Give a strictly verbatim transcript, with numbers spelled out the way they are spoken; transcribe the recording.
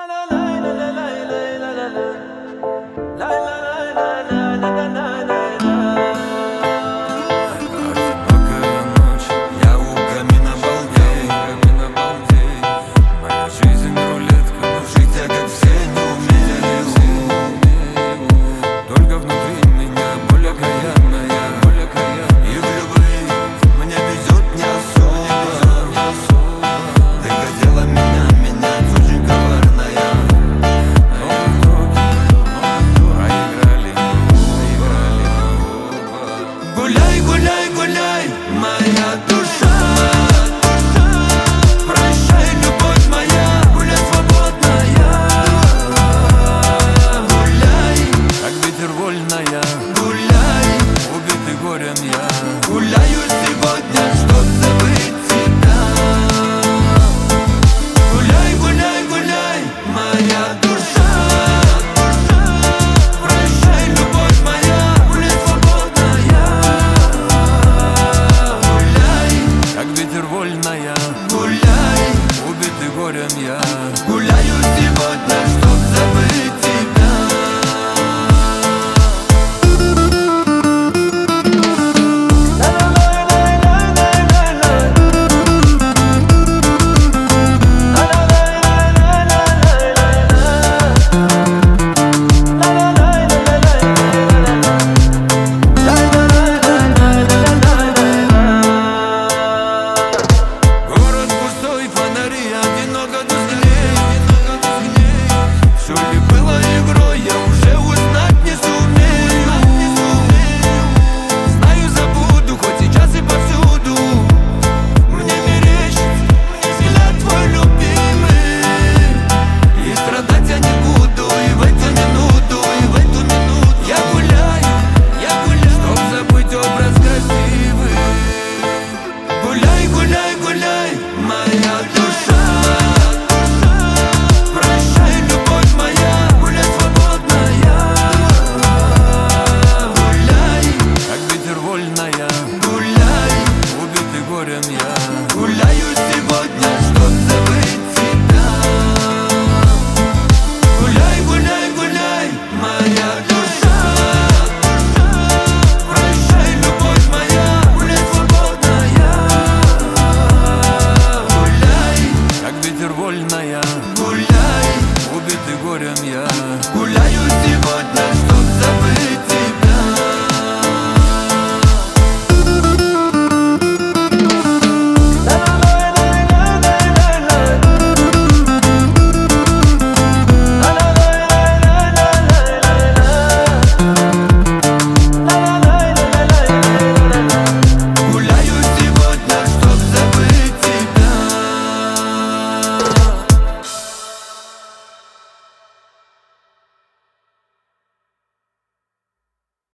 Гуляй, гуляй, гуляй, моя душа. Прощай, любовь моя, гуляй свободная. Гуляй, как ветер вольная. Гуляй, убитый горем я. Гуляю сегодня, чтоб забыть тебя. Гуляй, гуляй, гуляй, моя душа. Прощай, любовь моя, гуляй свободная. Как ветер вольная. Гуляй, убитый горем я. Гуляю сегодня, чтоб забыть тебя. Все ли было игрой, я уже узнать не сумею. Знаю, забуду, хоть сейчас и повсюду. Мне мерещится взгляд твой любимый. И страдать я не буду, и в эту минуту, и в эту минуту я гуляю, я гуляю, чтоб забыть образ красивый. Гуляй, гуляй, гуляй, моя душа. Гуляй, убитый горем я. Гуляю сегодня, чтоб забыть тебя. Гуляй, гуляй, гуляй, моя душа. Прощай, любовь моя, гуляй свободная. Гуляй, как ветер вольная. Гуляй, убитый горем я. Гуляю сегодня, чтоб забыть тебя.